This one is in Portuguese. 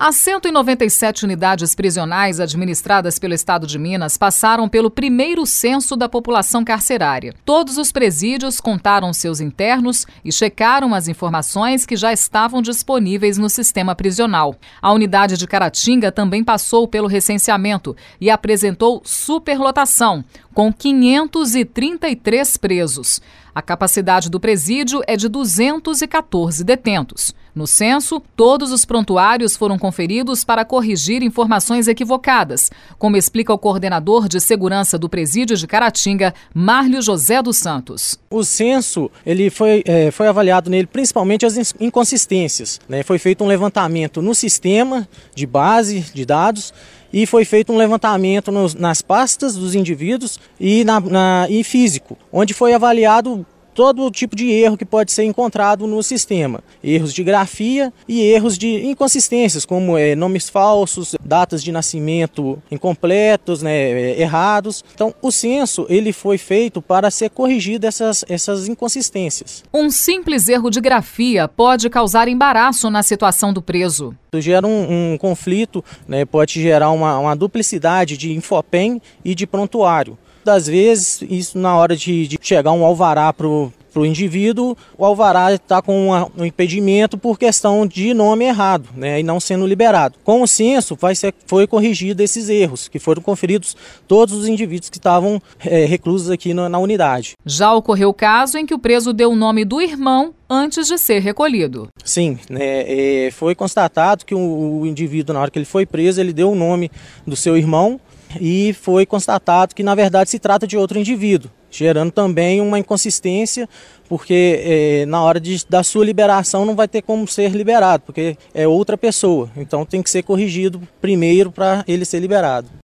As 197 unidades prisionais administradas pelo Estado de Minas passaram pelo primeiro censo da população carcerária. Todos os presídios contaram seus internos e checaram as informações que já estavam disponíveis no sistema prisional. A unidade de Caratinga também passou pelo recenseamento e apresentou superlotação, com 533 presos. A capacidade do presídio é de 214 detentos. No censo, todos os prontuários foram conferidos para corrigir informações equivocadas, como explica o coordenador de segurança do presídio de Caratinga, Márlio José dos Santos. O censo ele foi avaliado nele principalmente as inconsistências. Foi feito um levantamento no sistema de base de dados e foi feito um levantamento nas pastas dos indivíduos e físico, onde foi avaliado todo tipo de erro que pode ser encontrado no sistema. Erros de grafia e erros de inconsistências, como nomes falsos, datas de nascimento incompletos, errados. Então, o censo ele foi feito para ser corrigido essas inconsistências. Um simples erro de grafia pode causar embaraço na situação do preso. Gera um conflito, pode gerar uma duplicidade de Infopen e de prontuário. Das vezes, isso na hora de chegar um alvará para o indivíduo, o alvará está com um impedimento por questão de nome errado, e não sendo liberado. Com o censo, foi corrigido esses erros, que foram conferidos todos os indivíduos que estavam reclusos aqui na unidade. Já ocorreu o caso em que o preso deu o nome do irmão antes de ser recolhido. Sim, foi constatado que o indivíduo, na hora que ele foi preso, ele deu o nome do seu irmão, e foi constatado que, na verdade, se trata de outro indivíduo, gerando também uma inconsistência, porque na hora da sua liberação não vai ter como ser liberado, porque é outra pessoa. Então tem que ser corrigido primeiro para ele ser liberado.